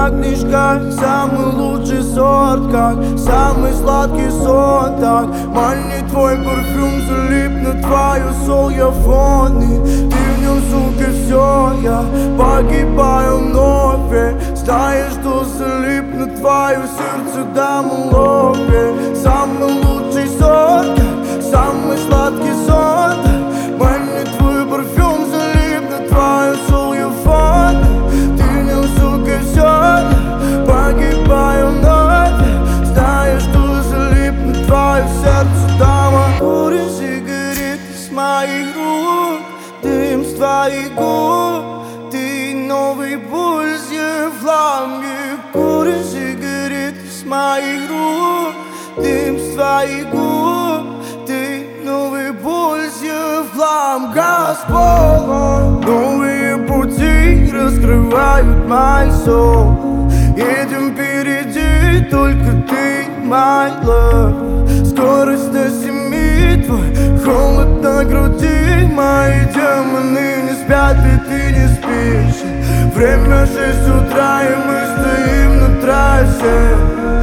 как книжка, самый лучший сорт, как самый сладкий сон. Так, маленький твой парфюм залип на твою сол, я фоне. Ты в нем, сука, все, я погибаю вновь. Знаешь, что залип на твое сердце, дам лове. Самый лучший сорт, как самый сладкий сон. Так, маленький твой парфюм залип на твою сол, я фоне. Ты в нем, сука, все, я погибаю вновь. Знаешь, что залип на твое сердце, дама. Куришь сигареты с моих рук, дым с твоих губ. Ты новый пульс, я в лампе. Куришь сигареты с моих рук, дым с твоих губ. Ты новый пульс, я в лампе. Господь, новые пути раскрывают мой сон. Едем впереди, только ты, my love. Скорость на 7, твой холод на груди. Мои демоны не спят, и ты не спишь. Время 6 утра, и мы стоим на трассе.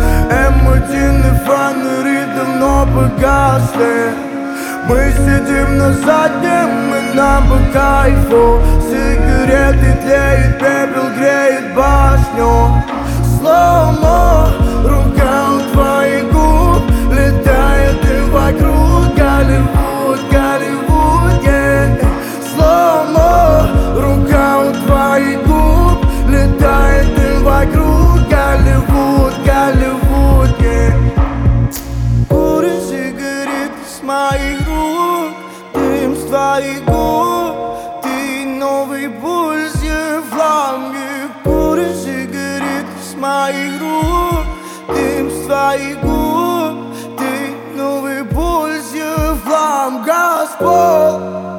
М1 фонари давно погасли. Мы сидим на заднем, и нам по кайфу. Сигареты тлеет, пепел греет башню. Слоумо, рука у твоих губ летает и вокруг. Голливуд, Голливуд, yeah. Слоумо, рука у твоих губ летает и вокруг. Голливуд, Голливуд, yeah. Куришь сигареты с моих рук, дым с твоих губ. Ты новый пульс, я в лампе. Куришь сигареты с моих рук, дым с твоих губ. Ты новый пульс, я в лампе. Господь.